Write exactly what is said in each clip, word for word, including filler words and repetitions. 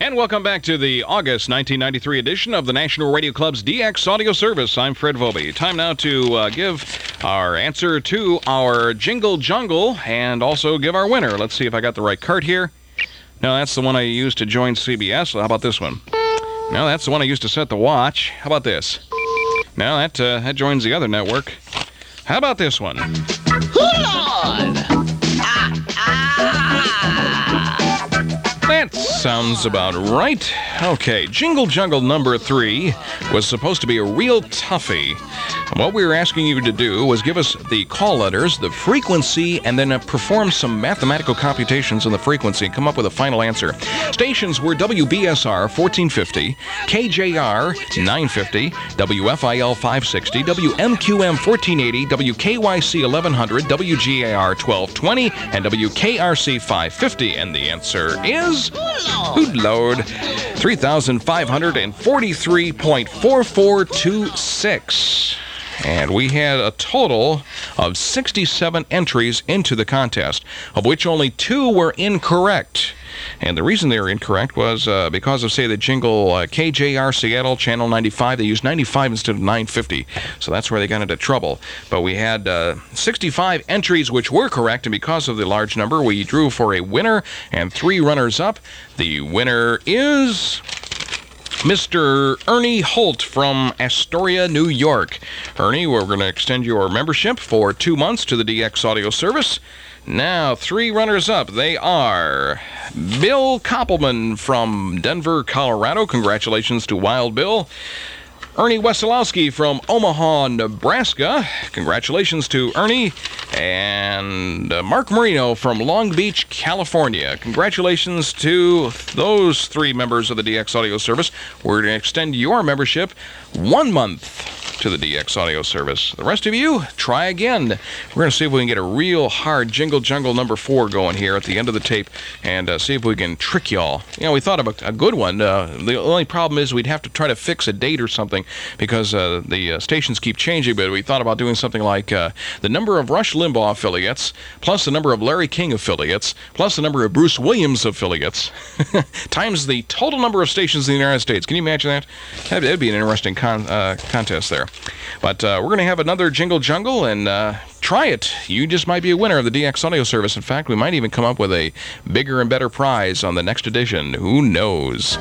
And welcome back to the August nineteen ninety-three edition of the National Radio Club's D X Audio Service. I'm Fred Vobie. Time now to uh, give our answer to our Jingle Jungle and also give our winner. Let's see if I got the right card here. No, that's the one I used to join C B S. How about this one? No, that's the one I used to set the watch. How about this? No, that, uh, that joins the other network. How about this one? Lord! Ah, ah. That sounds about right. Okay, Jingle Jungle number three was supposed to be a real toughie. What we were asking you to do was give us the call letters, the frequency, and then uh, perform some mathematical computations on the frequency and come up with a final answer. Stations were W B S R fourteen fifty, K J R nine fifty, W F I L five sixty, W M Q M fourteen eighty, W K Y C eleven hundred, W G A R twelve twenty, and W K R C five fifty. And the answer is... Good Lord. three thousand five hundred forty-three point four four two six. And we had a total of sixty-seven entries into the contest, of which only two were incorrect. And the reason they were incorrect was uh, because of, say, the jingle uh, K J R Seattle, Channel ninety-five. They used ninety-five instead of nine fifty, so that's where they got into trouble. But we had uh, sixty-five entries which were correct, and because of the large number, we drew for a winner and three runners-up. The winner is... Mister Ernie Holt from Astoria, New York. Ernie, we're going to extend your membership for two months to the D X Audio Service. Now, three runners-up. They are Bill Koppelman from Denver, Colorado. Congratulations to Wild Bill. Ernie Wesolowski from Omaha, Nebraska. Congratulations to Ernie. And uh, Mark Marino from Long Beach, California. Congratulations to those three members of the D X Audio Service. We're going to extend your membership one month to the D X Audio Service. The rest of you, try again. We're going to see if we can get a real hard Jingle Jungle number four going here at the end of the tape and uh, see if we can trick y'all. You know, we thought of a, a good one. Uh, the only problem is we'd have to try to fix a date or something because uh, the uh, stations keep changing, but we thought about doing something like uh, the number of Rush Limbaugh affiliates plus the number of Larry King affiliates plus the number of Bruce Williams affiliates times the total number of stations in the United States. Can you imagine that? That'd, that'd be an interesting con- uh, contest there. But uh, we're going to have another Jingle Jungle, and uh, try it. You just might be a winner of the D X Audio Service. In fact, we might even come up with a bigger and better prize on the next edition. Who knows?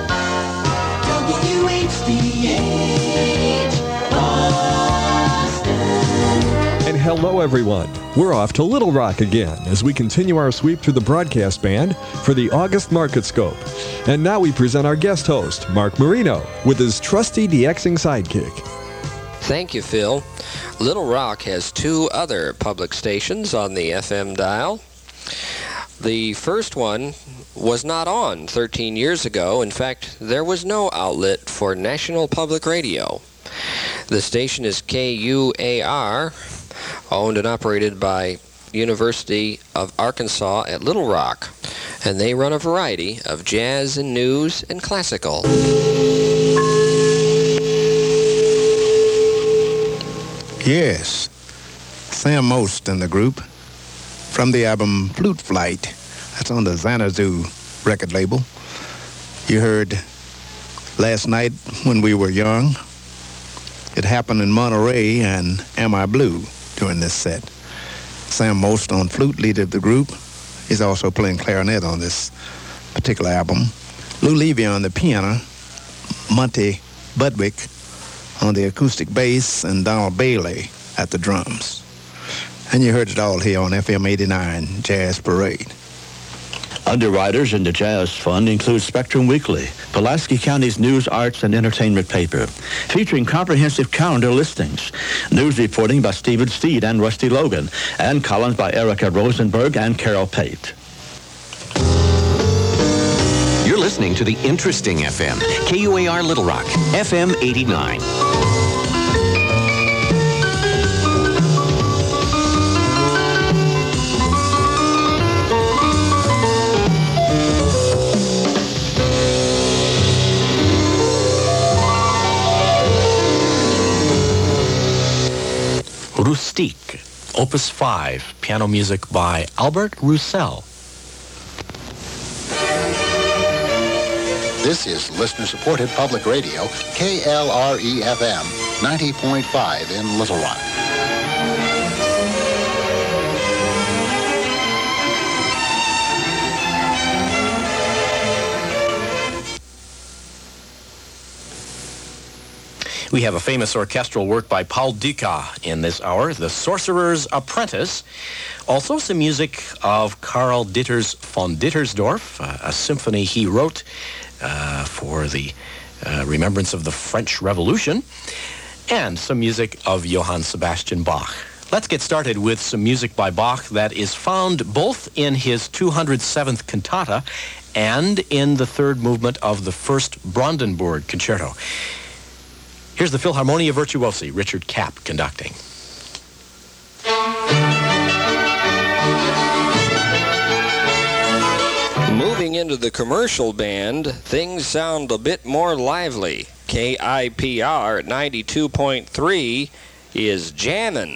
W H D H Boston. And hello, everyone. We're off to Little Rock again as we continue our sweep through the broadcast band for the August Market Scope. And now we present our guest host, Mark Marino, with his trusty DXing sidekick. Thank you, Phil. Little Rock has two other public stations on the F M dial. The first one was not on thirteen years ago. In fact, there was no outlet for National Public Radio. The station is K U A R, owned and operated by University of Arkansas at Little Rock, and they run a variety of jazz and news and classical. Yes, Sam Most and the group from the album Flute Flight. That's on the Xanadu record label. You heard Last Night When We Were Young. It happened in Monterey and Am I Blue during this set. Sam Most on flute, leader of the group. He's also playing clarinet on this particular album. Lou Levy on the piano. Monty Budwick on the acoustic bass, and Donald Bailey at the drums. And you heard it all here on F M eighty-nine Jazz Parade. Underwriters in the Jazz Fund include Spectrum Weekly, Pulaski County's news, arts, and entertainment paper, featuring comprehensive calendar listings, news reporting by Stephen Steed and Rusty Logan, and columns by Erica Rosenberg and Carol Pate. You're listening to the Interesting F M, K U A R Little Rock, F M eighty-nine. Rustique, Opus five, piano music by Albert Roussel. This is listener-supported public radio, K L R E F M, ninety point five in Little Rock. We have a famous orchestral work by Paul Dukas in this hour, The Sorcerer's Apprentice. Also some music of Karl Ditters von Dittersdorf, uh, a symphony he wrote uh, for the uh, remembrance of the French Revolution, and some music of Johann Sebastian Bach. Let's get started with some music by Bach that is found both in his two hundred seventh cantata and in the third movement of the first Brandenburg Concerto. Here's the Philharmonia Virtuosi, Richard Kapp conducting. Moving into the commercial band, things sound a bit more lively. K I P R at ninety-two point three is jammin'.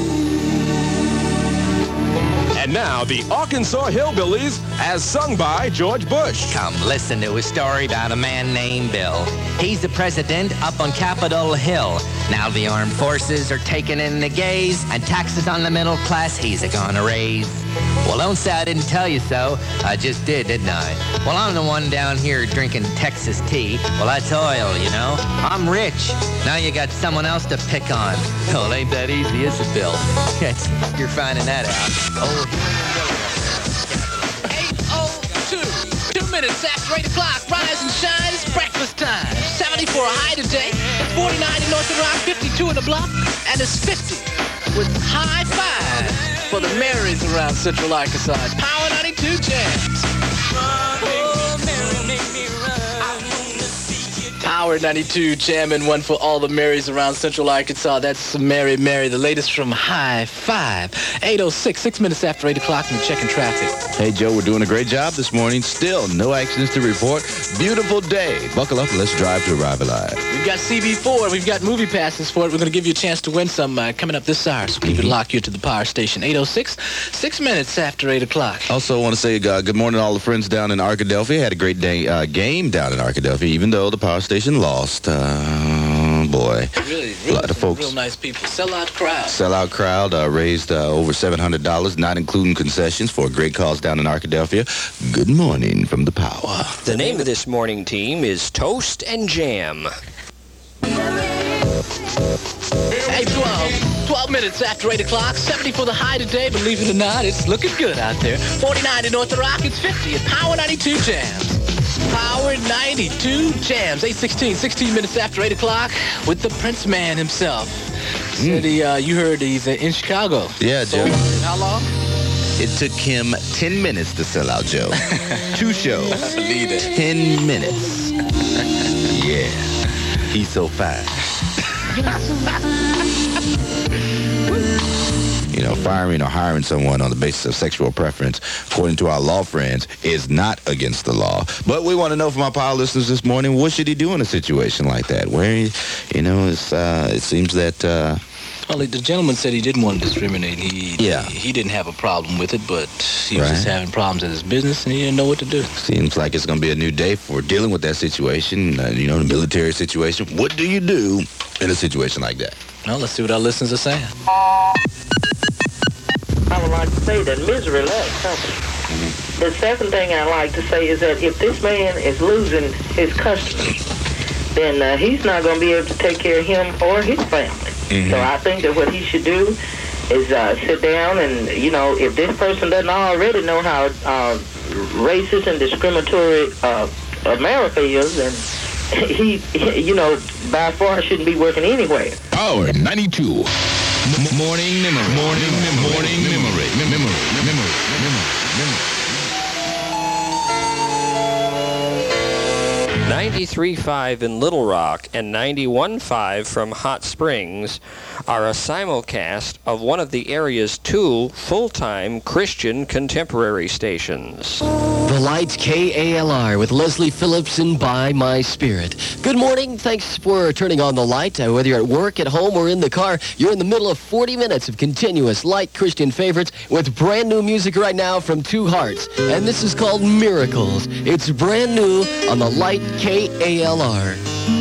And now, the Arkansas Hillbillies, as sung by George Bush. Come listen to a story about a man named Bill. He's the president up on Capitol Hill. Now the armed forces are taking in the gays, and taxes on the middle class he's a-gonna raise. Well, don't say I didn't tell you so. I just did, didn't I? Well, I'm the one down here drinking Texas tea. Well, that's oil, you know. I'm rich. Now you got someone else to pick on. Well, it ain't that easy, is it, Bill? You're finding that out. Oh, eight oh two. Two minutes after eight o'clock. Rise and shine. It's breakfast time. seventy-four a high today. It's forty-nine in North Rock, fifty-two in the block, and it's fifty with high five for the Marys around Central Arkansas. It's Power ninety-two Jams. Oh, Mary, make me run. Power ninety-two jamming, one for all the Marys around Central Arkansas. That's Mary Mary, the latest from High Five. eight oh six, six minutes after eight o'clock, and we're checking traffic. Hey, Joe, we're doing a great job this morning. Still, no accidents to report. Beautiful day. Buckle up and let's drive to Arrive Alive. We've got C B four. We've got movie passes for it. We're going to give you a chance to win some uh, coming up this hour, so keep it locked here to the power station. eight oh six, six minutes after eight o'clock. Also want to say uh, good morning to all the friends down in Arkadelphia. Had a great day, uh, game down in Arkadelphia, even though the power station lost. Uh, boy. Really, really, a lot of folks. Real nice people. Sellout crowd. Sellout crowd uh, raised uh, over seven hundred dollars, not including concessions, for a great cause down in Arkadelphia. Good morning from the power. The name of this morning team is Toast and Jam. Hey, twelve. twelve minutes after eight o'clock. seventy for the high today. Believe it or not, it's looking good out there. forty-nine in North Rock. It's fifty at Power ninety-two Jams. Power ninety-two Jams. eight sixteen, sixteen minutes after eight o'clock with the Prince Man himself. Mm. Said he, uh, you heard he's uh, in Chicago. Yeah, so, Joe. How long? It took him ten minutes to sell out, Joe. Two shows. I believe it. ten minutes. Yeah. He's so fast. You know, firing or hiring someone on the basis of sexual preference, according to our law friends, is not against the law. But we want to know from our power listeners this morning, what should he do in a situation like that? Where, he, you know, it's, uh, it seems that... Uh, well, the gentleman said he didn't want to discriminate. He, yeah. he, he didn't have a problem with it, but he was right. just having problems in his business, and he didn't know what to do. Seems like it's going to be a new day for dealing with that situation, uh, you know, the military situation. What do you do in a situation like that? Well, let's see what our listeners are saying. I would like to say that misery loves company. Mm-hmm. The second thing I like to say is that if this man is losing his customers, then uh, he's not going to be able to take care of him or his family. Mm-hmm. So I think that what he should do is uh, sit down and, you know, if this person doesn't already know how uh, racist and discriminatory uh, America is, then he, he, you know, by far shouldn't be working anywhere. Power ninety-two. M- morning memory. Morning memory. Morning memory. Memory. Memory. Memory. Memory. ninety-three point five in Little Rock and ninety-one point five from Hot Springs are a simulcast of one of the area's two full-time Christian contemporary stations. The Light K A L R with Leslie Phillips and By My Spirit. Good morning. Thanks for turning on the light. Uh, whether you're at work, at home, or in the car, you're in the middle of forty minutes of continuous light Christian favorites with brand new music right now from Two Hearts. And this is called Miracles. It's brand new on the Light K A L R.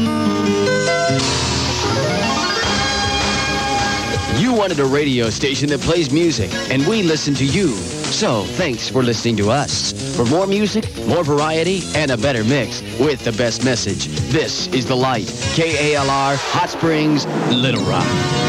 You wanted a radio station that plays music, and we listen to you. So, thanks for listening to us. For more music, more variety, and a better mix with the best message, this is The Light. K A L R, Hot Springs, Little Rock.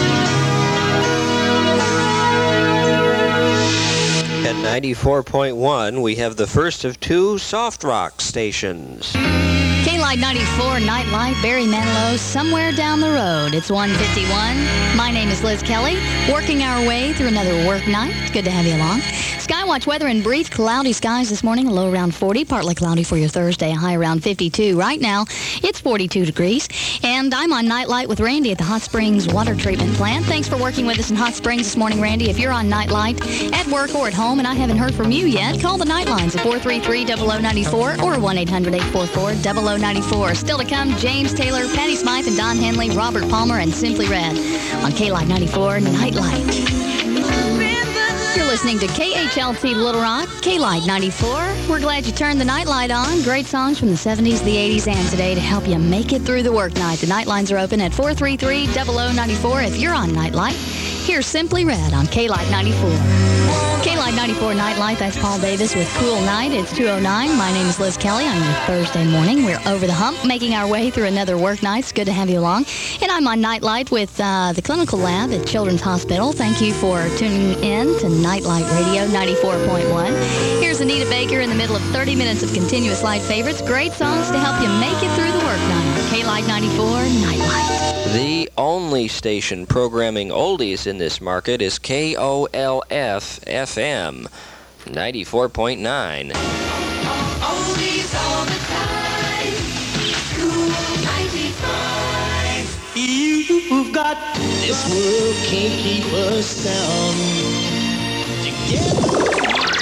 At ninety-four point one, we have the first of two soft rock stations. K-Light ninety-four, Nightlight, Barry Manilow, somewhere down the road. It's one fifty-one. My name is Liz Kelly, working our way through another work night. It's good to have you along. Skywatch weather in brief. Cloudy skies this morning, a low around forty. Partly cloudy for your Thursday, a high around fifty-two. Right now, it's forty-two degrees. And I'm on Nightlight with Randy at the Hot Springs Water Treatment Plant. Thanks for working with us in Hot Springs this morning, Randy. If you're on Nightlight at work or at home and I haven't heard from you yet, call the Nightlines at four three three, zero zero nine four or one eight hundred, eight four four, zero zero nine four. Still to come, James Taylor, Patty Smythe, and Don Henley, Robert Palmer, and Simply Red on K-Light ninety-four, Nightlight. You're listening to K H L T Little Rock, K-Light ninety-four. We're glad you turned the nightlight on. Great songs from the seventies, the eighties, and today to help you make it through the work night. The nightlines are open at four three three, zero zero nine four if you're on Nightlight. Here's Simply Red on K-Light ninety-four. K-Light ninety-four Nightlight, that's Paul Davis with Cool Night. It's two oh nine. My name is Liz Kelly on your Thursday morning. We're over the hump, making our way through another work night. It's good to have you along. And I'm on Nightlight with uh, the Clinical Lab at Children's Hospital. Thank you for tuning in to Nightlight Radio ninety-four point one. Here's Anita Baker in the middle of thirty minutes of continuous light favorites. Great songs to help you make it through the work night. K-Light ninety-four Nightlight. The only station programming oldies in this market is K O L F F M ninety-four point nine. Oldies all the time. Cool ninety-five. You've got this world can't keep us down. Together.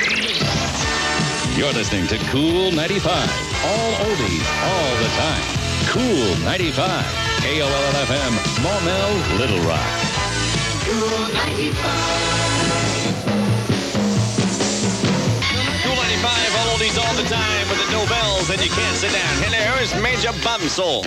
You're listening to Cool ninety-five. All oldies, all the time. Cool ninety-five. K O L L F M, Maumelle, Little Rock. Cool ninety-five. Cool ninety-five, all oldies all the time with the no bells and you can't sit down. Hello, it's Major Bumsoul.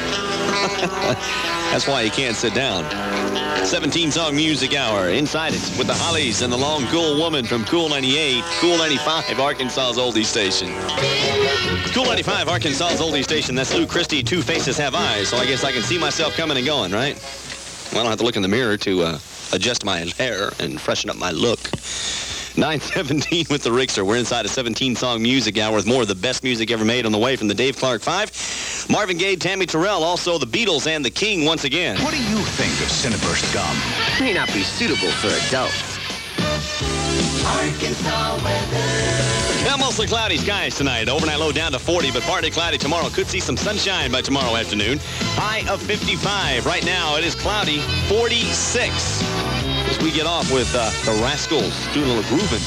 That's why you can't sit down. seventeen-song music hour. Inside it with the Hollies and the Long Cool Woman from Cool ninety-eight, Cool ninety-five, Arkansas's oldie station. Cool ninety-five, Arkansas's oldie station. That's Lou Christie, Two Faces Have Eyes. So I guess I can see myself coming and going, right? Well, I don't have to look in the mirror to uh, adjust my hair and freshen up my look. nine seventeen with the Rixer. We're inside a seventeen-song music hour with more of the best music ever made on the way from the Dave Clark Five. Marvin Gaye, Tammy Terrell, also the Beatles and the King once again. What do you think of Cinnaburst gum? May not be suitable for adults. Arkansas weather. Now, mostly cloudy skies tonight. Overnight low down to forty, but partly cloudy tomorrow. Could see some sunshine by tomorrow afternoon. High of fifty-five. Right now, it is cloudy, forty-six. As we get off with uh, the Rascals doing a little grooving.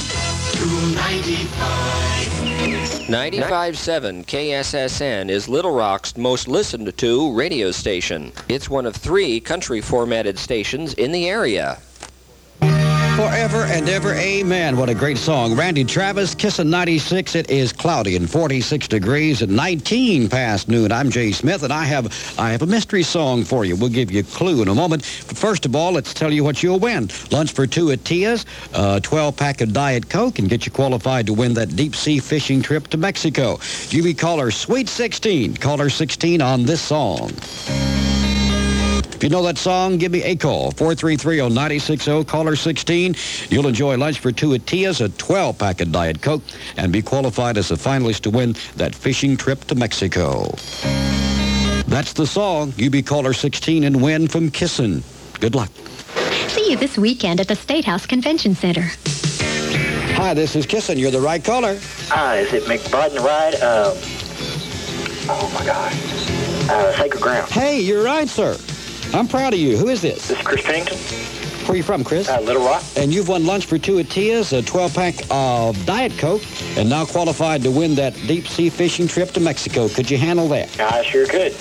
ninety-five point seven K S S N is Little Rock's most listened to radio station. It's one of three country formatted stations in the area. Forever and ever, amen. What a great song. Randy Travis, Kissin' ninety-six. It is cloudy and forty-six degrees and nineteen past noon. I'm Jay Smith, and I have I have a mystery song for you. We'll give you a clue in a moment. But first of all, let's tell you what you'll win. Lunch for two at Tia's, a twelve-pack of Diet Coke, and get you qualified to win that deep-sea fishing trip to Mexico. You be caller Sweet sixteen. Caller sixteen on this song. If you know that song, give me a call, four three three, oh nine six oh, caller sixteen. You'll enjoy lunch for two at Tia's, a twelve-pack of Diet Coke, and be qualified as a finalist to win that fishing trip to Mexico. That's the song. You be caller sixteen and win from Kissin'. Good luck. See you this weekend at the State House Convention Center. Hi, this is Kissin'. You're the right caller. Hi, is it McBride Ride? Um, oh, my God. Uh, Sacred Ground. Hey, you're right, sir. I'm proud of you. Who is this? This is Chris Pennington. Where are you from, Chris? Uh, Little Rock. And you've won lunch for two at Tia's, a twelve-pack of Diet Coke, and now qualified to win that deep-sea fishing trip to Mexico. Could you handle that? I sure could.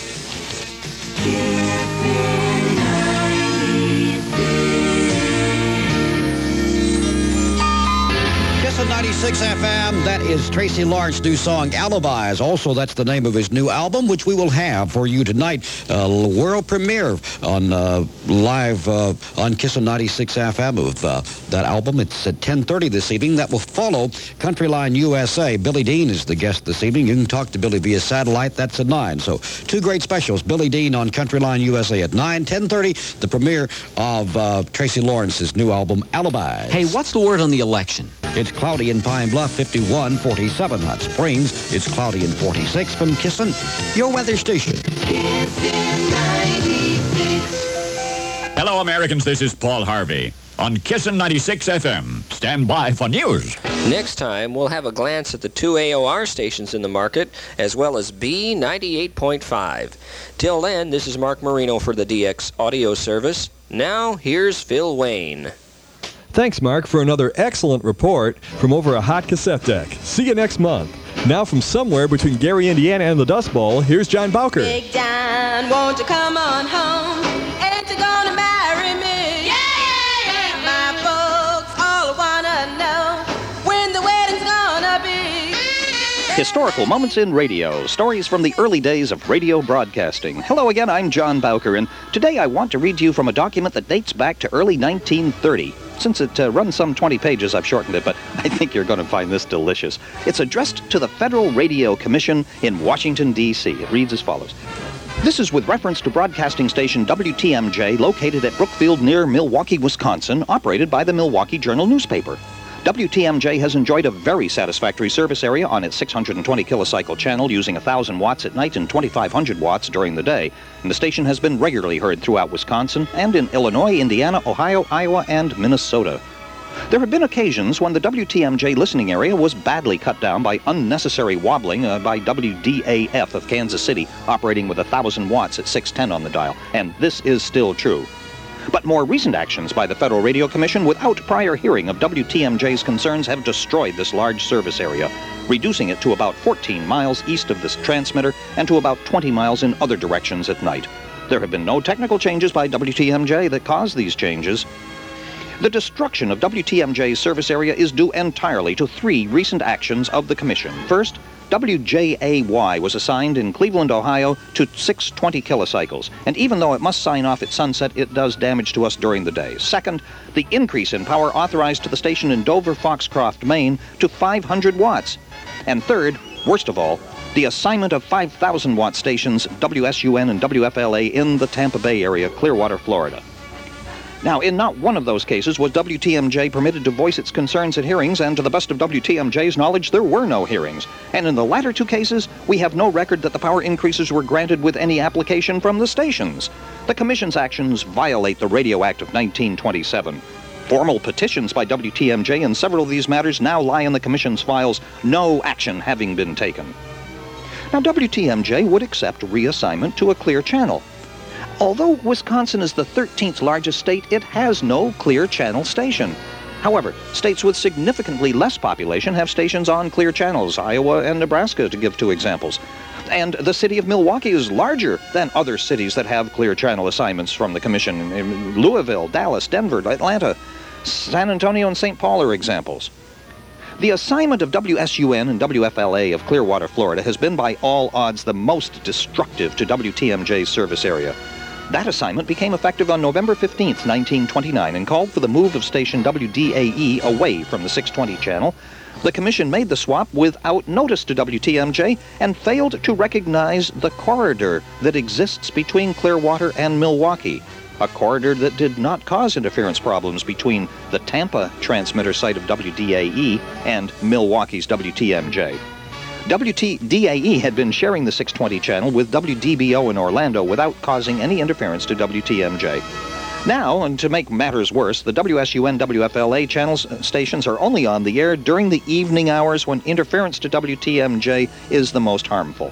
Kissin' ninety-six. ninety-six F M. That is Tracy Lawrence's new song, Alibis. Also, that's the name of his new album, which we will have for you tonight. Uh, world premiere on uh, live uh, on Kissin' ninety-six F M of uh, that album. It's at ten thirty this evening. That will follow Countryline U S A. Billy Dean is the guest this evening. You can talk to Billy via satellite. That's at nine. So two great specials. Billy Dean on Countryline U S A at nine. ten thirty, the premiere of uh, Tracy Lawrence's new album, Alibis. Hey, what's the word on the election? It's cloudy in Pine Bluff, fifty-one, forty-seven. Hot Springs, it's cloudy in forty-six. From Kissin', your weather station. Hello, Americans. This is Paul Harvey on Kissin' ninety-six F M. Stand by for news. Next time, we'll have a glance at the two A O R stations in the market, as well as B ninety-eight point five. Till then, this is Mark Marino for the D X Audio Service. Now, here's Phil Wayne. Thanks, Mark, for another excellent report from over a hot cassette deck. See you next month. Now from somewhere between Gary, Indiana and the Dust Bowl, here's John Bowker. Big John, won't you come on home? Ain't you gonna marry me? Yeah, yeah, my folks all wanna know when the wedding's gonna be. Historical Moments in Radio, stories from the early days of radio broadcasting. Hello again, I'm John Bowker, and today I want to read to you from a document that dates back to early nineteen thirty. Since it uh, runs some twenty pages, I've shortened it, but I think you're going to find this delicious. It's addressed to the Federal Radio Commission in Washington, D C It reads as follows. This is with reference to broadcasting station W T M J located at Brookfield near Milwaukee, Wisconsin, operated by the Milwaukee Journal newspaper. W T M J has enjoyed a very satisfactory service area on its six hundred twenty kilocycle channel using one thousand watts at night and twenty-five hundred watts during the day. And the station has been regularly heard throughout Wisconsin and in Illinois, Indiana, Ohio, Iowa, and Minnesota. There have been occasions when the W T M J listening area was badly cut down by unnecessary wobbling uh, by W D A F of Kansas City, operating with one thousand watts at six ten on the dial. And this is still true. But more recent actions by the Federal Radio Commission without prior hearing of W T M J's concerns have destroyed this large service area, reducing it to about fourteen miles east of this transmitter and to about twenty miles in other directions at night. There have been no technical changes by W T M J that caused these changes. The destruction of W T M J's service area is due entirely to three recent actions of the Commission. First, W J A Y was assigned in Cleveland, Ohio to six hundred twenty kilocycles, and even though it must sign off at sunset, it does damage to us during the day. Second, the increase in power authorized to the station in Dover, Foxcroft, Maine to five hundred watts. And third, worst of all, the assignment of five thousand watt stations, W S U N and W F L A, in the Tampa Bay area, Clearwater, Florida. Now, in not one of those cases was W T M J permitted to voice its concerns at hearings, and to the best of W T M J's knowledge, there were no hearings. And in the latter two cases, we have no record that the power increases were granted with any application from the stations. The Commission's actions violate the Radio Act of nineteen twenty-seven. Formal petitions by W T M J in several of these matters now lie in the Commission's files, no action having been taken. Now, W T M J would accept reassignment to a clear channel. Although Wisconsin is the thirteenth largest state, it has no clear channel station. However, states with significantly less population have stations on clear channels, Iowa and Nebraska, to give two examples. And the city of Milwaukee is larger than other cities that have clear channel assignments from the Commission. In Louisville, Dallas, Denver, Atlanta, San Antonio, and Saint Paul are examples. The assignment of W S U N and W F L A of Clearwater, Florida, has been by all odds the most destructive to W T M J's service area. That assignment became effective on November fifteenth, nineteen twenty-nine, and called for the move of station W D A E away from the six twenty channel. The Commission made the swap without notice to W T M J and failed to recognize the corridor that exists between Clearwater and Milwaukee, a corridor that did not cause interference problems between the Tampa transmitter site of W D A E and Milwaukee's W T M J. W T D A E had been sharing the six twenty channel with W D B O in Orlando without causing any interference to W T M J. Now, and to make matters worse, the W S U N W F L A channels stations are only on the air during the evening hours when interference to W T M J is the most harmful.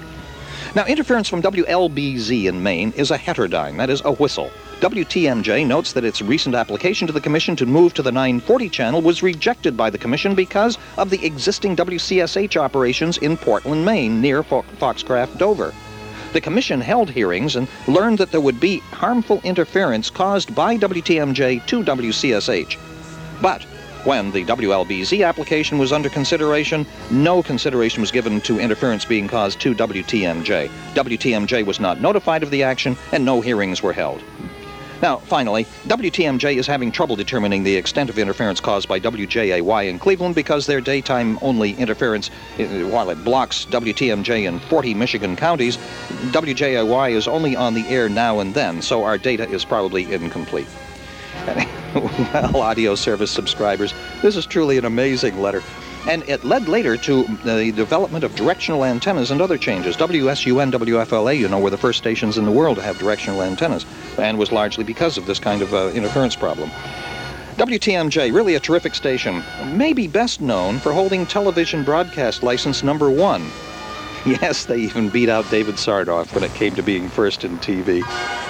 Now, interference from W L B Z in Maine is a heterodyne, that is, a whistle. W T M J notes that its recent application to the Commission to move to the nine forty channel was rejected by the Commission because of the existing W C S H operations in Portland, Maine, near Fo- Foxcroft, Dover. The Commission held hearings and learned that there would be harmful interference caused by W T M J to W C S H. But When the W L B Z application was under consideration, no consideration was given to interference being caused to W T M J. W T M J was not notified of the action, and no hearings were held. Now, finally, W T M J is having trouble determining the extent of interference caused by W J A Y in Cleveland because their daytime-only interference, while it blocks W T M J in forty Michigan counties, W J A Y is only on the air now and then, so our data is probably incomplete. Well, audio service subscribers, this is truly an amazing letter. And it led later to the development of directional antennas and other changes. W S U N, W F L A, you know, were the first stations in the world to have directional antennas, and was largely because of this kind of uh, interference problem. W T M J, really a terrific station, maybe best known for holding television broadcast license number one. Yes, they even beat out David Sarnoff when it came to being first in T V.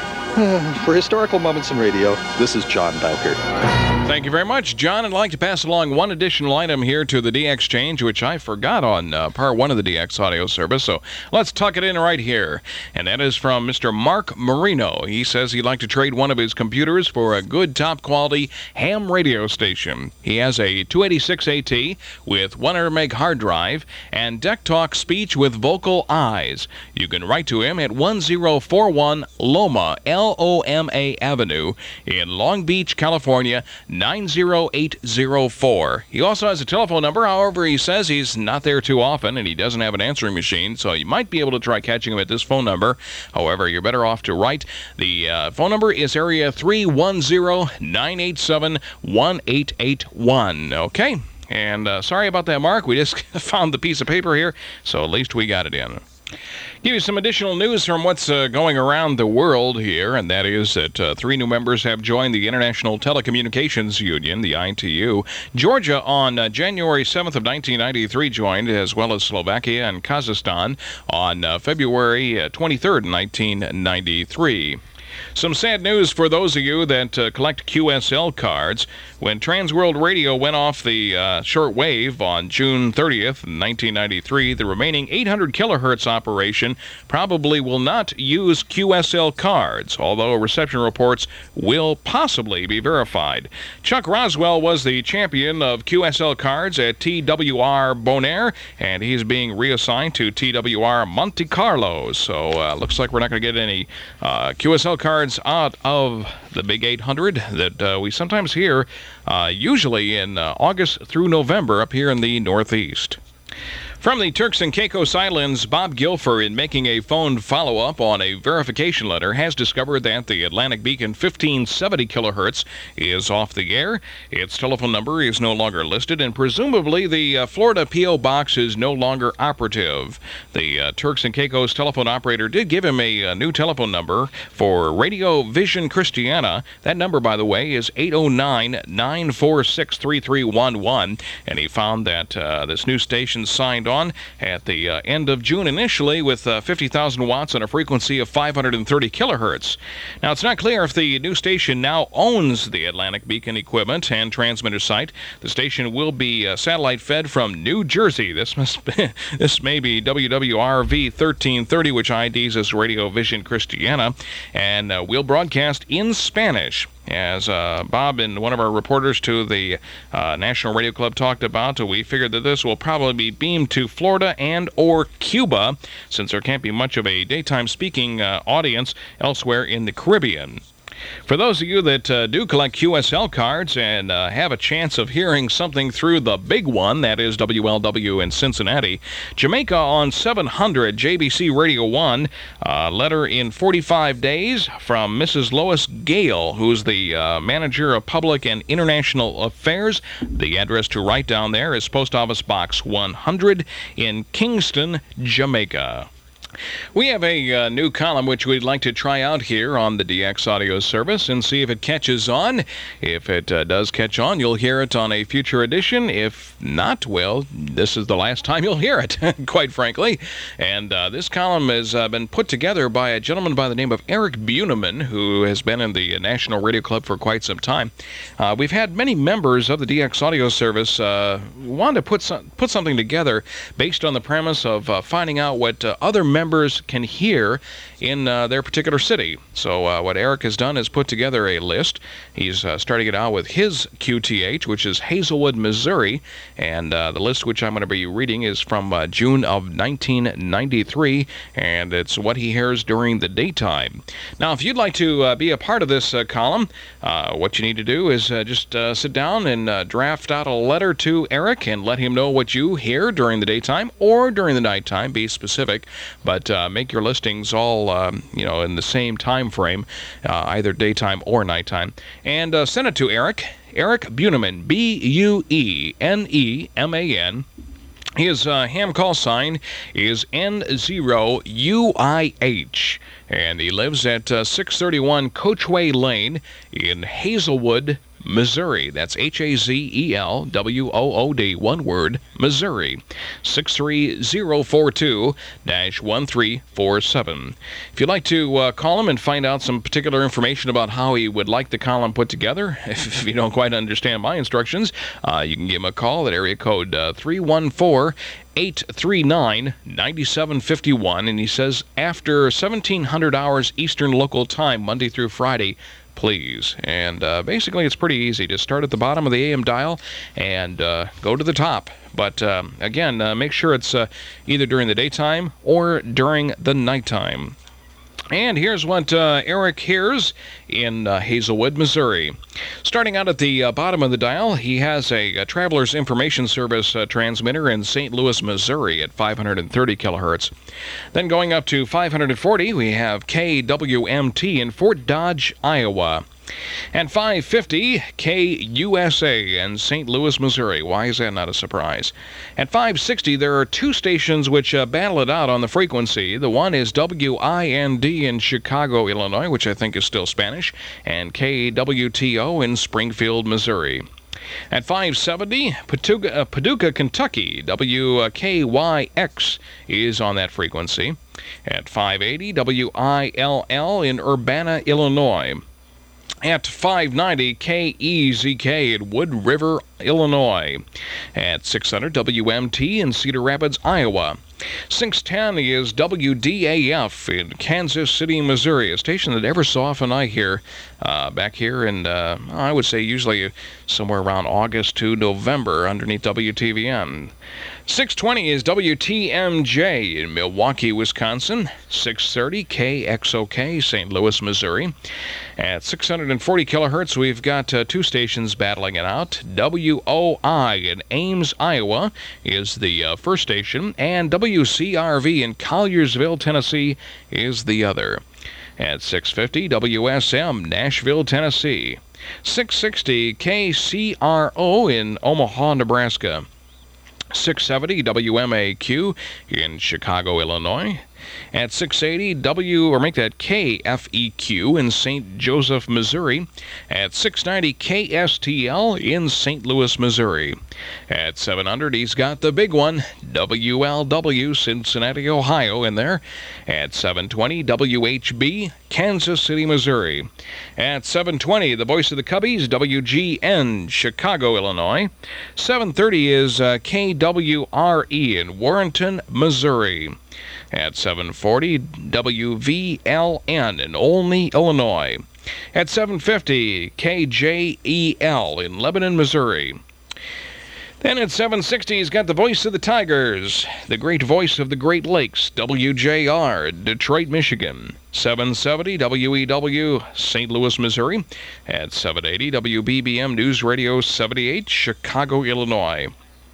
For Historical Moments in Radio, this is John Bowker. Thank you very much, John. I'd like to pass along one additional item here to the D X Change, which I forgot on uh, part one of the D X audio service, so let's tuck it in right here. And that is from Mister Mark Marino. He says he'd like to trade one of his computers for a good top-quality ham radio station. He has a two eighty-six A T with one hundred meg hard drive and Deck Talk speech with vocal eyes. You can write to him at one oh four one Loma, L O M A Avenue in Long Beach, California, nine oh eight oh four. He also has a telephone number. However, he says he's not there too often and he doesn't have an answering machine, so you might be able to try catching him at this phone number. However, you're better off to write. The uh, phone number is area three one zero, nine eight seven, one eight eight one. Okay, and uh, sorry about that, Mark. We just found the piece of paper here, so at least we got it in. Give you some additional news from what's uh, going around the world here, and that is that uh, three new members have joined the International Telecommunications Union, the I T U. Georgia on uh, January seventh of nineteen ninety-three joined, as well as Slovakia and Kazakhstan on uh, February twenty-third, nineteen ninety-three. Some sad news for those of you that uh, collect Q S L cards. When Trans World Radio went off the uh, short wave on June thirtieth, nineteen ninety-three, the remaining eight hundred kilohertz operation probably will not use Q S L cards, although reception reports will possibly be verified. Chuck Roswell was the champion of Q S L cards at T W R Bonaire, and he's being reassigned to T W R Monte Carlo. So uh, looks like we're not going to get any uh, Q S L cards out of the big eight hundred that uh, we sometimes hear, uh, usually in uh, August through November up here in the Northeast. From the Turks and Caicos Islands, Bob Gilfer, in making a phone follow-up on a verification letter, has discovered that the Atlantic Beacon fifteen seventy kilohertz is off the air. Its telephone number is no longer listed, and presumably the uh, Florida P O box is no longer operative. The uh, Turks and Caicos telephone operator did give him a, a new telephone number for Radio Vision Christiana. That number, by the way, is eight oh nine, nine four six, three three one one, and he found that uh, this new station signed on at the uh, end of June initially with uh, fifty thousand watts and a frequency of five hundred thirty kilohertz. Now, it's not clear if the new station now owns the Atlantic Beacon equipment and transmitter site. The station will be uh, satellite fed from New Jersey. This must be, this may be W W R V thirteen thirty, which I Ds as Radio Vision Christiana, and uh, will broadcast in Spanish. As uh, Bob and one of our reporters to the uh, National Radio Club talked about, we figured that this will probably be beamed to Florida and or Cuba, since there can't be much of a daytime speaking uh, audience elsewhere in the Caribbean. For those of you that uh, do collect Q S L cards and uh, have a chance of hearing something through the big one, that is W L W in Cincinnati, Jamaica on seven hundred J B C Radio one, uh, letter in forty-five days from Missus Lois Gale, who's the uh, manager of public and international affairs. The address to write down there is Post Office Box one hundred in Kingston, Jamaica. We have a uh, new column which we'd like to try out here on the D X audio service and see if it catches on. If it uh, does catch on, you'll hear it on a future edition. If not, well, this is the last time you'll hear it, quite frankly. And uh, this column has uh, been put together by a gentleman by the name of Eric Buneman, who has been in the National Radio Club for quite some time. Uh, we've had many members of the D X audio service uh, want to put, some, put something together based on the premise of uh, finding out what uh, other members members can hear in uh, their particular city. So uh, what Eric has done is put together a list. He's uh, starting it out with his Q T H, which is Hazelwood, Missouri, and uh, the list which I'm going to be reading is from uh, June of nineteen ninety-three, and it's what he hears during the daytime. Now, if you'd like to uh, be a part of this uh, column, uh, what you need to do is uh, just uh, sit down and uh, draft out a letter to Eric and let him know what you hear during the daytime or during the nighttime. Be specific, but uh, make your listings all um, you know in the same time frame, uh, either daytime or nighttime, and uh, send it to Eric. Eric Buneman, B U E N E M A N. His uh, ham call sign is N zero U I H, and he lives at uh, six thirty-one Coachway Lane in Hazelwood, Missouri. That's H A Z E L W O O D, one word, Missouri. six three zero four two dash one three four seven. If you'd like to uh, call him and find out some particular information about how he would like the column put together, if you don't quite understand my instructions, uh, you can give him a call at area code uh, three one four, eight three nine, nine seven five one, and he says after seventeen hundred hours Eastern Local Time, Monday through Friday, please. And uh, basically it's pretty easy. Just start at the bottom of the A M dial and uh, go to the top. But um, again, uh, make sure it's uh, either during the daytime or during the nighttime. And here's what uh, Eric hears in uh, Hazelwood, Missouri. Starting out at the uh, bottom of the dial, he has a, a Traveler's Information Service uh, transmitter in Saint Louis, Missouri at five hundred thirty kilohertz. Then going up to five hundred forty, we have K W M T in Fort Dodge, Iowa. And five fifty, K U S A in Saint Louis, Missouri. Why is that not a surprise? At five sixty, there are two stations which uh, battle it out on the frequency. The one is W I N D in Chicago, Illinois, which I think is still Spanish, and K W T O in Springfield, Missouri. At five seventy, Paducah, uh, Paducah Kentucky, W K Y X is on that frequency. At five eighty, W I L L in Urbana, Illinois. At five ninety, K E Z K in Wood River, Illinois. At six hundred, W M T in Cedar Rapids, Iowa. six ten is W D A F in Kansas City, Missouri, a station that ever so often I hear uh, back here in, uh, I would say usually somewhere around August to November underneath W T V N. six twenty is W T M J in Milwaukee, Wisconsin. six thirty, K X O K, Saint Louis, Missouri. At six hundred forty kilohertz, we've got uh, two stations battling it out. W O I in Ames, Iowa is the uh, first station, and W C R V in Colliersville, Tennessee is the other. At six fifty, W S M, Nashville, Tennessee. six sixty, K C R O in Omaha, Nebraska. six seventy, W M A Q in Chicago, Illinois. At six eighty, W, or make that K F E Q in Saint Joseph, Missouri. At six ninety, K S T L in Saint Louis, Missouri. At seven hundred, he's got the big one, W L W, Cincinnati, Ohio, in there. At seven twenty, W H B, Kansas City, Missouri. At seven twenty, the voice of the Cubbies, W G N, Chicago, Illinois. seven thirty is uh, K W R E in Warrenton, Missouri. At seven forty, W V L N in Olney, Illinois. At seven fifty, K J E L in Lebanon, Missouri. Then at seven sixty, he's got the voice of the Tigers, the great voice of the Great Lakes, W J R, Detroit, Michigan. seven seventy, W E W, Saint Louis, Missouri. At seven eighty, W B B M News Radio seventy-eight, Chicago, Illinois.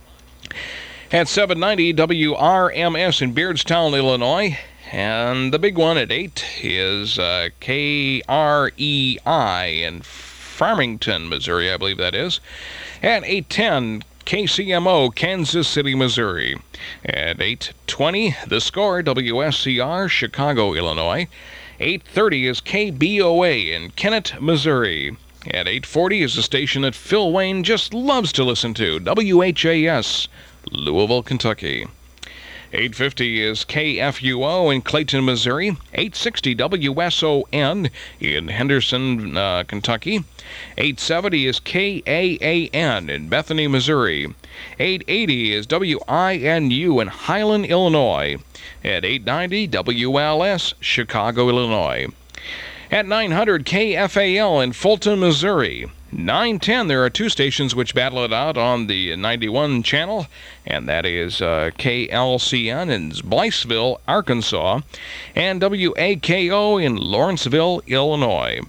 At seven ninety, W R M S in Beardstown, Illinois. And the big one at eight is uh, K R E I in Farmington, Missouri, I believe that is. At eight ten, K C M O, Kansas City, Missouri. At eight twenty, The Score, W S C R, Chicago, Illinois. eight thirty is K B O A in Kennett, Missouri. At eight forty is a station that Phil Wayne just loves to listen to, W H A S, Louisville, Kentucky. eight fifty is K F U O in Clayton, Missouri. eight sixty W S O N in Henderson, uh, Kentucky. eight seventy is K A A N in Bethany, Missouri. eight eighty is W I N U in Highland, Illinois. At eight ninety, W L S, Chicago, Illinois. At nine hundred, K F A L in Fulton, Missouri. nine ten, there are two stations which battle it out on the ninety-one channel, and that is uh, K L C N in Blytheville, Arkansas, and W A K O in Lawrenceville, Illinois.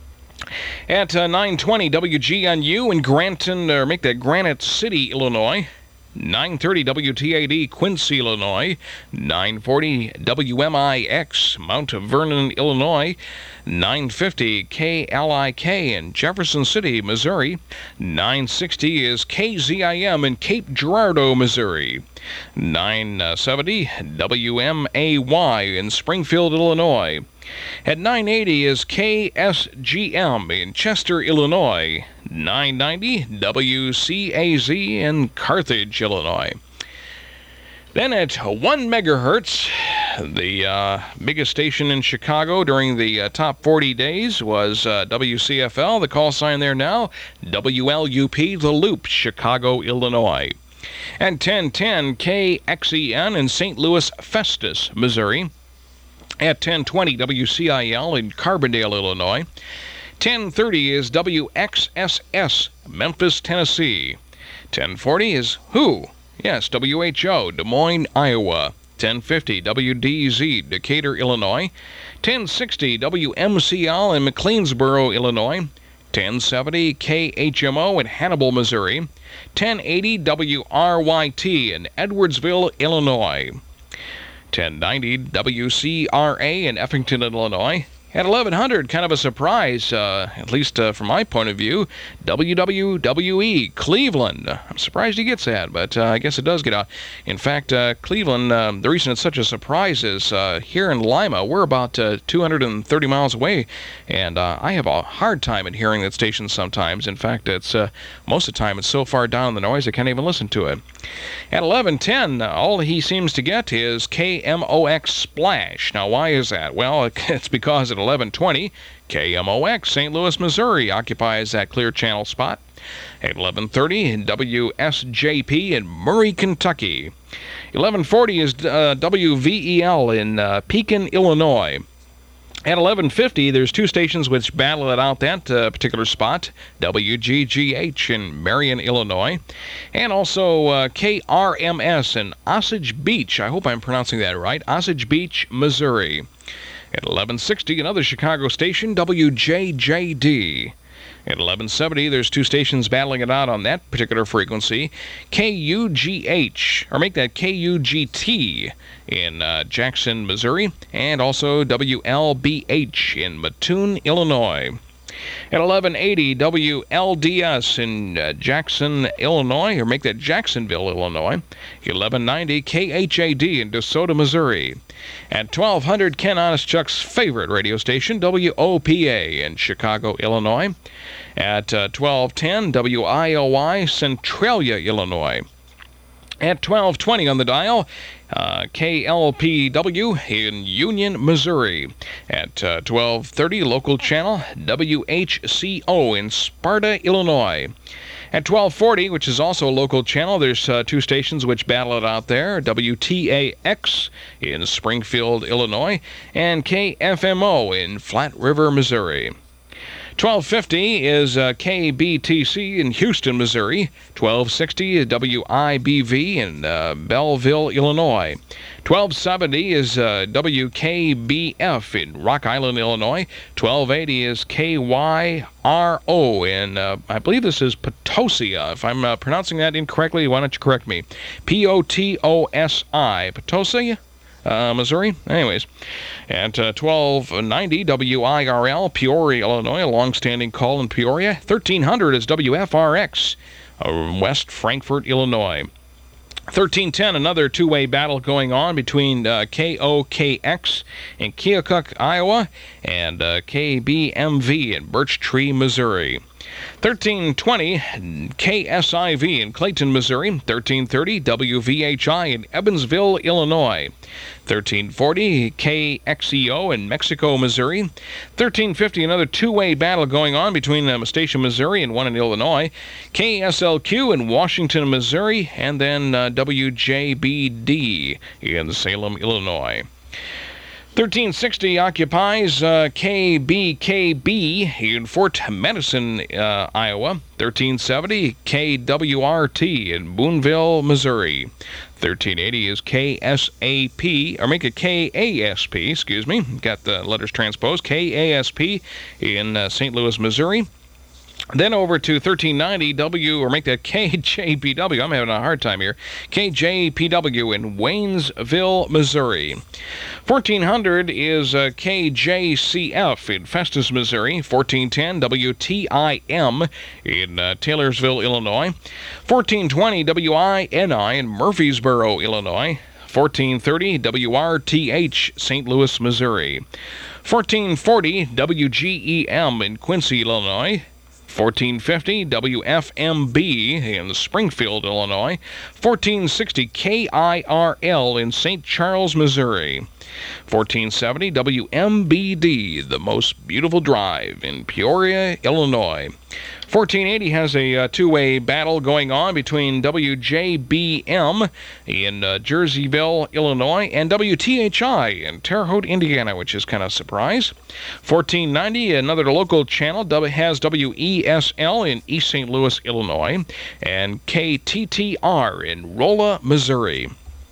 At uh, nine twenty, W G N U in Granton, or make that Granite City, Illinois. nine thirty W T A D, Quincy, Illinois. nine forty W M I X, Mount Vernon, Illinois. nine fifty K L I K in Jefferson City, Missouri. nine sixty is K Z I M in Cape Girardeau, Missouri. nine seventy W M A Y in Springfield, Illinois. At nine eighty is K S G M in Chester, Illinois. nine ninety W C A Z in Carthage, Illinois. Then at one megahertz, the uh, biggest station in Chicago during the uh, top forty days was uh, W C F L. The call sign there now, W L U P, The Loop, Chicago, Illinois. At ten ten, K X E N in Saint Louis, Festus, Missouri. At ten twenty, W C I L in Carbondale, Illinois. ten thirty is W X S S, Memphis, Tennessee. ten forty is Who? Yes, W H O, Des Moines, Iowa. ten fifty W D Z, Decatur, Illinois. ten sixty W M C L in McLeansboro, Illinois. ten seventy K H M O in Hannibal, Missouri. ten eighty W R Y T in Edwardsville, Illinois. ten ninety W C R A in Effington, Illinois. At eleven hundred, kind of a surprise, uh, at least uh, from my point of view, W W W E, Cleveland. I'm surprised he gets that, but uh, I guess it does get out. In fact, uh, Cleveland, uh, the reason it's such a surprise is uh, here in Lima, we're about uh, two hundred thirty miles away, and uh, I have a hard time in hearing that station sometimes. In fact, it's uh, most of the time it's so far down the noise I can't even listen to it. At eleven ten, uh, all he seems to get is K M O X Splash. Now, why is that? Well, it's because at eleven twenty, K M O X Saint Louis, Missouri occupies that clear channel spot. At eleven thirty, W S J P in Murray, Kentucky. eleven forty is uh, W V E L in uh, Pekin, Illinois. At eleven fifty, there's two stations which battle it out that uh, particular spot. W G G H in Marion, Illinois. And also uh, K R M S in Osage Beach. I hope I'm pronouncing that right. Osage Beach, Missouri. At eleven sixty, another Chicago station, W J J D. At eleven seventy, there's two stations battling it out on that particular frequency. K U G H, or make that K U G T in uh, Jackson, Missouri, and also W L B H in Mattoon, Illinois. At eleven eighty, W L D S in uh, Jackson, Illinois, or make that Jacksonville, Illinois. eleven ninety, K H A D in DeSoto, Missouri. At twelve hundred, Ken Honestchuck's favorite radio station, W O P A in Chicago, Illinois. At uh, twelve ten, W I L Y, Centralia, Illinois. At twelve twenty on the dial, uh, K L P W in Union, Missouri. At uh, twelve thirty, local channel, W H C O in Sparta, Illinois. At twelve forty, which is also a local channel, there's uh, two stations which battle it out there, W T A X in Springfield, Illinois, and K F M O in Flat River, Missouri. twelve fifty is uh, K B T C in Houston, Missouri. twelve sixty is W I B V in uh, Belleville, Illinois. twelve seventy is uh, W K B F in Rock Island, Illinois. twelve eighty is K Y R O in, uh, I believe this is Potosia. If I'm uh, pronouncing that incorrectly, why don't you correct me? P O T O S I. Potosia? Uh, Missouri. Anyways, at uh, twelve ninety, W I R L, Peoria, Illinois, a long-standing call in Peoria. thirteen hundred is W F R X, uh, West Frankfort, Illinois. thirteen ten, another two-way battle going on between uh, K O K X in Keokuk, Iowa, and uh, K B M V in Birch Tree, Missouri. thirteen twenty K S I V in Clayton, Missouri. thirteen thirty W V H I in Evansville, Illinois. thirteen forty K X E O in Mexico, Missouri. thirteen fifty, another two-way battle going on between um, a station, Missouri, and one in Illinois. K S L Q in Washington, Missouri, and then uh, W J B D in Salem, Illinois. thirteen sixty occupies uh, K B K B in Fort Madison, uh, Iowa. thirteen seventy K W R T in Boonville, Missouri. thirteen eighty is K S A P, or make it K A S P, excuse me. Got the letters transposed. K A S P in uh, Saint Louis, Missouri. Then over to thirteen ninety W, or make that K J P W. I'm having a hard time here. K J P W in Waynesville, Missouri. fourteen hundred is uh, K J C F in Festus, Missouri. fourteen ten W T I M in uh, Taylorsville, Illinois. fourteen twenty W I N I in Murfreesboro, Illinois. fourteen thirty W R T H, Saint Louis, Missouri. fourteen forty W G E M in Quincy, Illinois. fourteen fifty W F M B in Springfield, Illinois. fourteen sixty K I R L in Saint Charles, Missouri. fourteen seventy W M B D, the Most Beautiful Drive in Peoria, Illinois. fourteen eighty has a uh, two-way battle going on between W J B M in uh, Jerseyville, Illinois, and W T H I in Terre Haute, Indiana, which is kind of a surprise. fourteen ninety, another local channel, has W E S L in East Saint Louis, Illinois, and K T T R in Rolla, Missouri.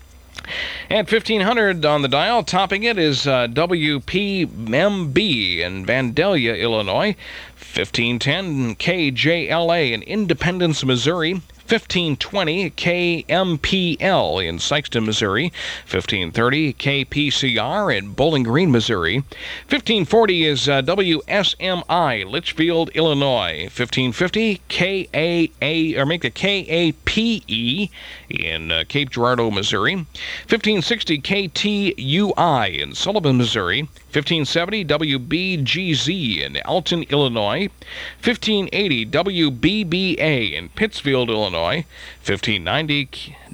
At fifteen hundred on the dial, topping it is uh, W P M B in Vandalia, Illinois. fifteen ten K J L A in Independence, Missouri. fifteen twenty K M P L in Sikeston, Missouri. fifteen thirty K P C R in Bowling Green, Missouri. fifteen forty is uh, W S M I, Litchfield, Illinois. fifteen fifty K A A, or make a K A P E in uh, Cape Girardeau, Missouri. fifteen sixty K T U I in Sullivan, Missouri. fifteen seventy W B G Z in Alton, Illinois. fifteen eighty W B B A in Pittsfield, Illinois. fifteen ninety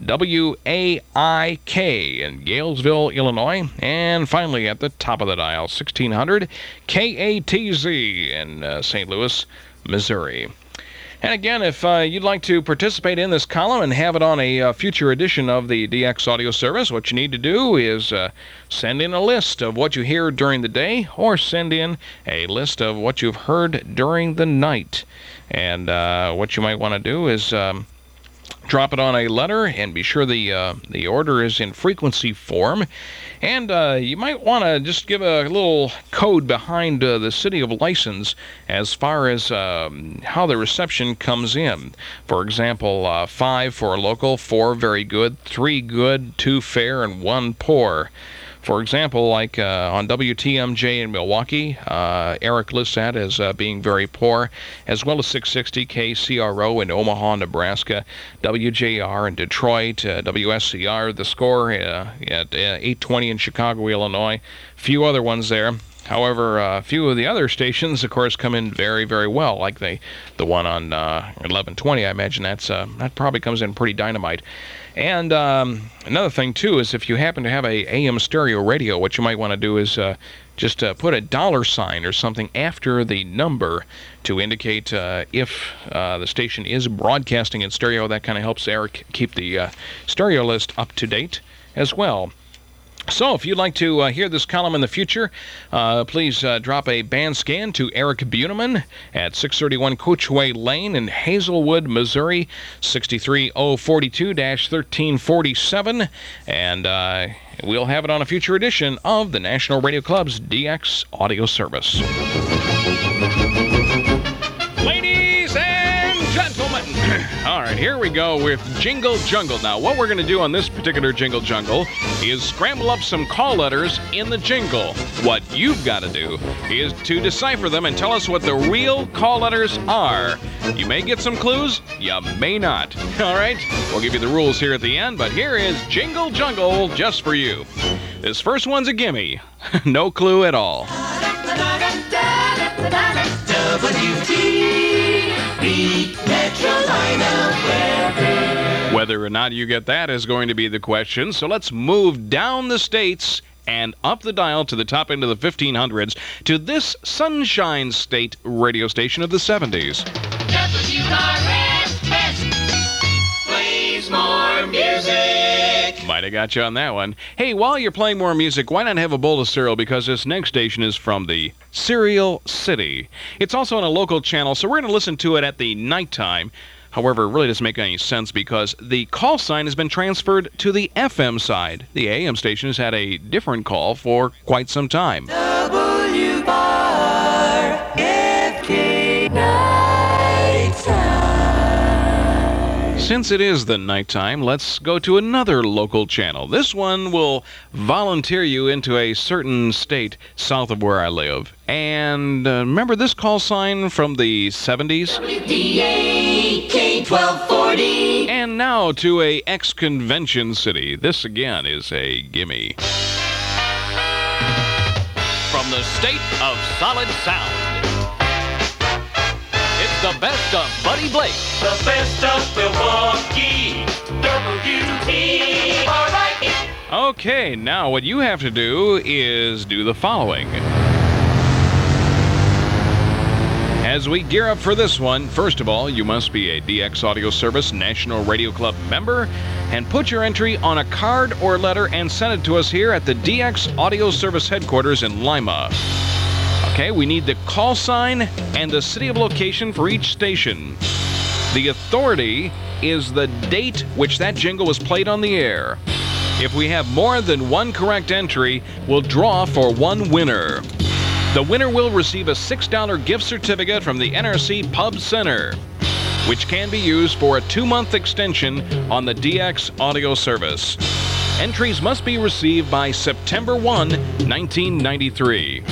W A I K in Galesville, Illinois. And finally, at the top of the dial, sixteen hundred K A T Z in uh, Saint Louis, Missouri. And again, if uh, you'd like to participate in this column and have it on a uh, future edition of the D X audio service, what you need to do is uh, send in a list of what you hear during the day, or send in a list of what you've heard during the night. And uh, what you might want to do is um, drop it on a letter, and be sure the uh, the order is in frequency form. And uh, you might want to just give a little code behind uh, the city of license as far as um, how the reception comes in. For example, uh, five for local, four very good, three good, two fair, and one poor. For example, like uh, on W T M J in Milwaukee, uh, Eric lists that as uh, being very poor, as well as six sixty K C R O in Omaha, Nebraska, W J R in Detroit, uh, W S C R, the score uh, at uh, eight twenty in Chicago, Illinois, a few other ones there. However, a uh, few of the other stations, of course, come in very, very well, like the the one on uh, eleven twenty. I imagine that's uh, that probably comes in pretty dynamite. And um, another thing, too, is if you happen to have a A M stereo radio, what you might want to do is uh, just uh, put a dollar sign or something after the number to indicate uh, if uh, the station is broadcasting in stereo. That kind of helps Eric keep the uh, stereo list up to date as well. So if you'd like to uh, hear this column in the future, uh, please uh, drop a band scan to Eric Buneman at six thirty-one Coachway Lane in Hazelwood, Missouri, six three zero four two dash thirteen forty-seven, and uh, we'll have it on a future edition of the National Radio Club's D X audio service. Ladies and gentlemen, all right, here we go with Jingle Jungle. Now, what we're going to do on this particular Jingle Jungle is scramble up some call letters in the jingle. What you've got to do is to decipher them and tell us what the real call letters are. You may get some clues, you may not. All right, we'll give you the rules here at the end, but here is Jingle Jungle just for you. This first one's a gimme. No clue at all. W T lineup weather. Whether or not you get that is going to be the question. So let's move down the states and up the dial to the top end of the fifteen hundreds to this Sunshine State radio station of the seventies. W R S S plays more music. Might have got you on that one. Hey, while you're playing more music, why not have a bowl of cereal? Because this next station is from the Cereal City. It's also on a local channel, so we're going to listen to it at the nighttime. However, it really doesn't make any sense because the call sign has been transferred to the F M side. The A M station has had a different call for quite some time. W R F K Nighttime. Since it is the nighttime, let's go to another local channel. This one will volunteer you into a certain state south of where I live. And uh, remember this call sign from the seventies? W D A K twelve forty. And now to a ex-convention city. This again is a gimme. From the state of solid sound, it's the best of Buddy Blake. The best of Milwaukee. W T R I. Okay, now what you have to do is do the following. As we gear up for this one, first of all, you must be a D X Audio Service National Radio Club member and put your entry on a card or letter and send it to us here at the D X Audio Service headquarters in Lima. Okay, we need the call sign and the city of location for each station. The authority is the date which that jingle was played on the air. If we have more than one correct entry, we'll draw for one winner. The winner will receive a six dollar gift certificate from the N R C Pub Center, which can be used for a two-month extension on the D X Audio Service. Entries must be received by September first, nineteen ninety-three.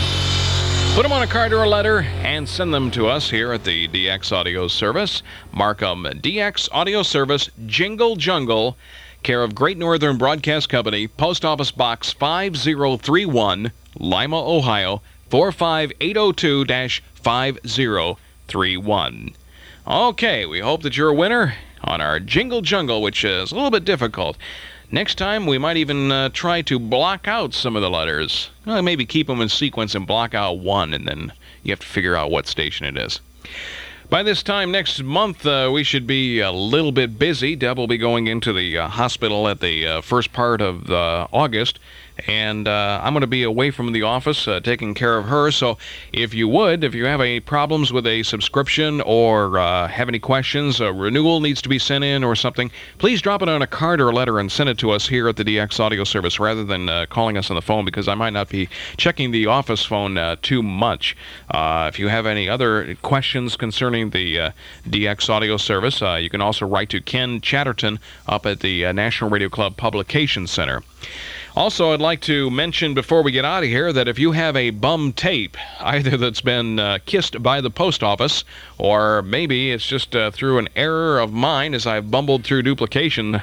Put them on a card or a letter and send them to us here at the D X Audio Service. Mark them D X Audio Service, Jingle Jungle, care of Great Northern Broadcast Company, Post Office Box five zero three one, Lima, Ohio, four five eight zero two five zero three one. Okay, we hope that you're a winner on our Jingle Jungle, which is a little bit difficult. Next time, we might even uh, try to block out some of the letters. Well, maybe keep them in sequence and block out one, and then you have to figure out what station it is. By this time next month, uh, we should be a little bit busy. Deb will be going into the uh, hospital at the uh, first part of uh, August, and uh, I'm going to be away from the office uh, taking care of her. So if you would, if you have any problems with a subscription or uh, have any questions, a renewal needs to be sent in or something, please drop it on a card or a letter and send it to us here at the D X Audio Service rather than uh, calling us on the phone, because I might not be checking the office phone uh, too much. Uh, if you have any other questions concerning the uh, D X Audio Service, uh, you can also write to Ken Chatterton up at the uh, National Radio Club Publication Center. Also, I'd like to mention before we get out of here that if you have a bum tape, either that's been uh, kissed by the post office, or maybe it's just uh, through an error of mine as I've bumbled through duplication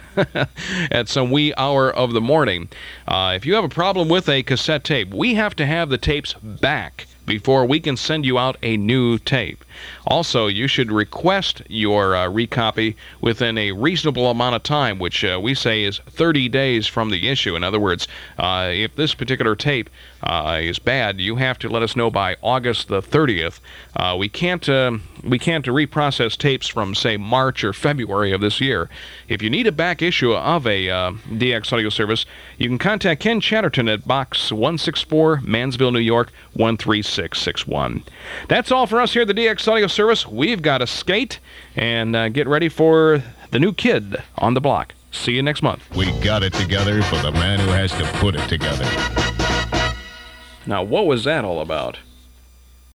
at some wee hour of the morning. Uh, if you have a problem with a cassette tape, we have to have the tapes back before we can send you out a new tape. Also, you should request your uh, recopy within a reasonable amount of time, which uh, we say is thirty days from the issue. In other words, uh, if this particular tape uh, is bad, you have to let us know by August the thirtieth. Uh, we can't uh, we can't reprocess tapes from, say, March or February of this year. If you need a back issue of a uh, D X Audio Service, you can contact Ken Chatterton at Box one sixty-four, Mansville, New York, one three six six one. That's all for us here at the D X Audio Service. We've got to skate and uh, get ready for the new kid on the block. See you next month. We got it together for the man who has to put it together. Now, what was that all about?